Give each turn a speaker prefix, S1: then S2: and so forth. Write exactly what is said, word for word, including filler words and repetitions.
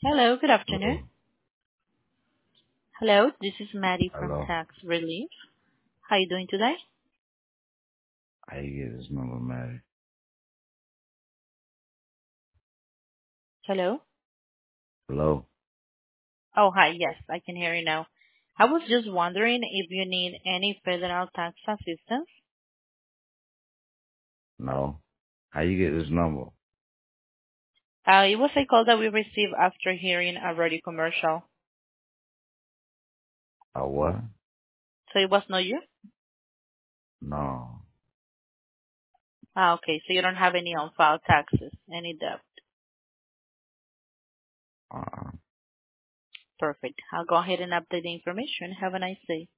S1: Hello, good afternoon.
S2: Hello.
S1: Hello, this is Maddie from
S2: Hello.
S1: Tax Relief. How you doing today?
S2: How you get this number, man?
S1: Hello?
S2: Hello.
S1: Oh, hi. Yes, I can hear you now. I was just wondering if you need any federal tax assistance.
S2: No. How you get this number?
S1: Uh, it was a call that we received after hearing a radio commercial.
S2: A what?
S1: So it was not you?
S2: No.
S1: Ah, okay. So you don't have any on-file taxes, any debt.
S2: Uh.
S1: Perfect. I'll go ahead and update the information. Have a nice day.